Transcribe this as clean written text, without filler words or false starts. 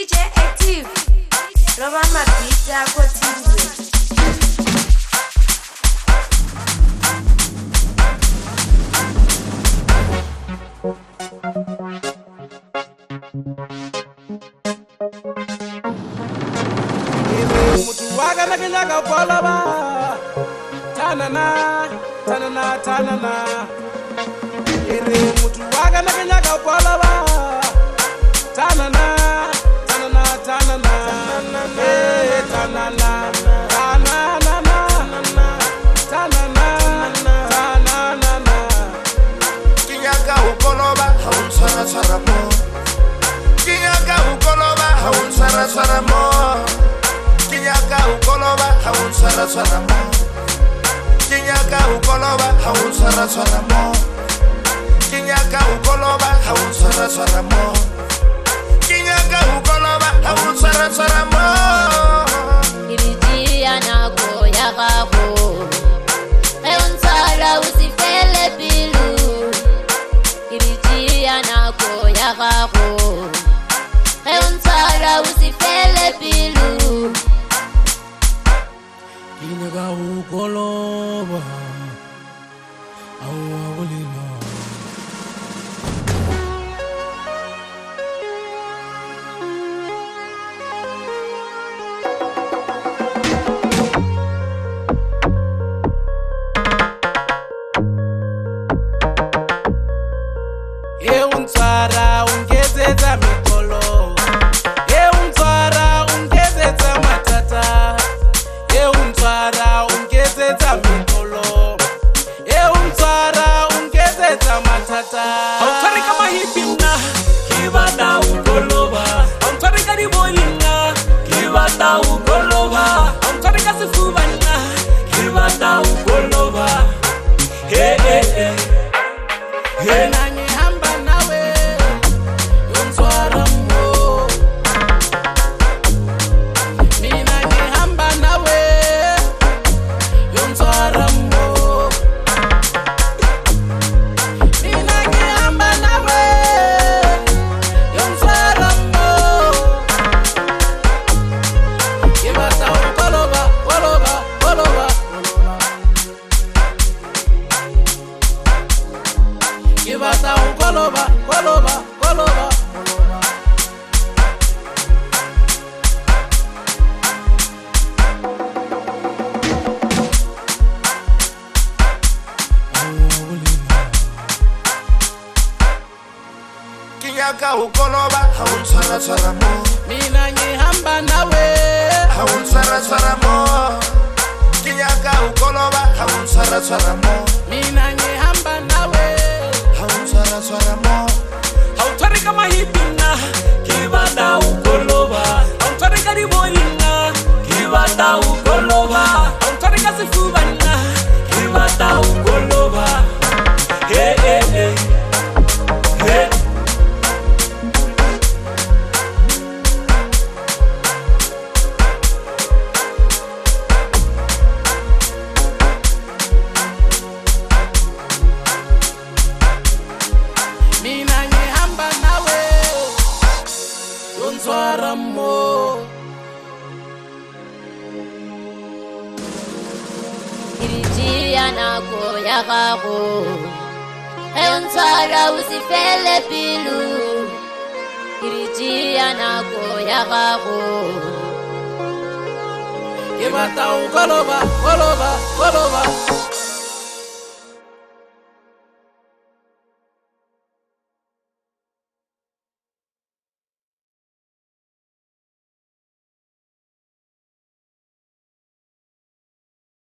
DJ Active Roba mabiti akho Tindwe. Mutu waga na kinyaga upoloba Tanana, tanana, tanana Ere mutu waga na kinyaga upoloba Tanana, tanana, tanana Eh, tanana, tanana, tanana, tanana Kinyaga upoloba, haunsara sara mo Kinyaga upoloba, haunsara sara mo Kinyaga ukoloba, haunsara sara mo Kinyaga ukoloba, haunsara sara mo Kinyaga ukoloba, haunsara sara mo Kinyaga ukoloba, haunsara sara mo Irijia nako ya kako Eunsara usifele pilu Irijia nako ya kako Eunsara usifele pilu Kinyaga ukoloba Awawulina Eunsara ungezeza mikolo Eunsara ungezeza matata Eunsara ungezeza mikolo Eunsara ungezeza matata Autsari kama hipina Kibata ukoloba Autsari kariboyina Kibata ukoloba Autsari kasifubana Kibata ukoloba Hey hey hey Hey nanyi hamba nawe Eunsara mo Mina ni hamba nawe Eunsara mo Mina ni hamba nawe Eunsara mo Kibata ukoloba, koloba, koloba Kibata ukoloba, koloba, koloba Kinyaga ukoloba, haunsara sara mo Mina ngihamba nawe Haunsara sara mo Kinyaga ukoloba, haunsara sara mo Mina ngihamba nawe Haunsara sara mo Autsari kama hipina Kibata ukoloba Autsari kariboyina Kibata ukoloba Autsari kasifubana Kibata ukoloba Hey hey hey Hey Mina ngihamba nawe Eunsara mo Irijia nako ya kako Eunsara usifele pilu Irijia nako ya kako Kibata ukoloba, koloba, koloba